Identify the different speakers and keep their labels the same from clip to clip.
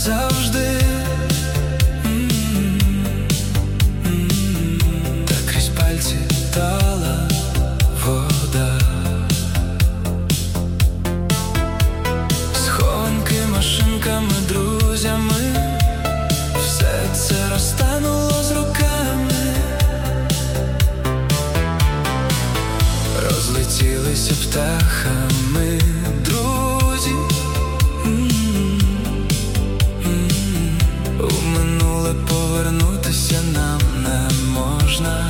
Speaker 1: завжди. Та крізь пальці тала вода. Схованки машинками, друзями, все це розтануло з роками. Розлетілися птахами друзі. У минуле повернутися нам не можна.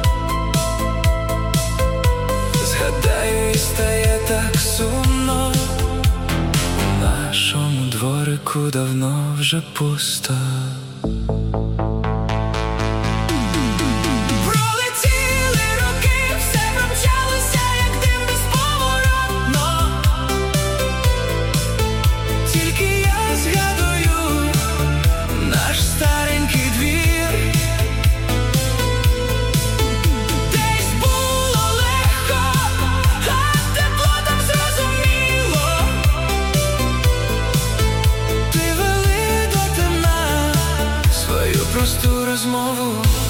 Speaker 1: Згадаю, і стає так сумно. У нашому дворику давно вже пусто. Просту розмову